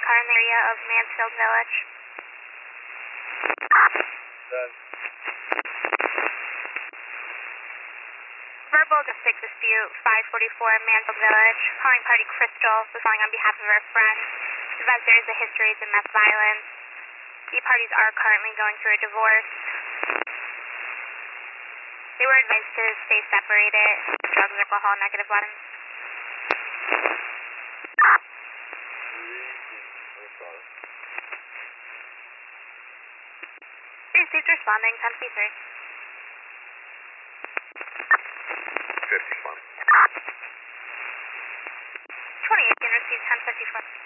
car in the area of Mansfield Village. Done. Verbal domestic dispute, 544 Mansfield Village. Calling party Crystal, was calling on behalf of her friend. Advised there is a history of domestic violence. The parties are currently going through a divorce. They were advised to stay separated. Drugs, alcohol, negative weapons. Received responding, 1053. 51. 2018 received 1054.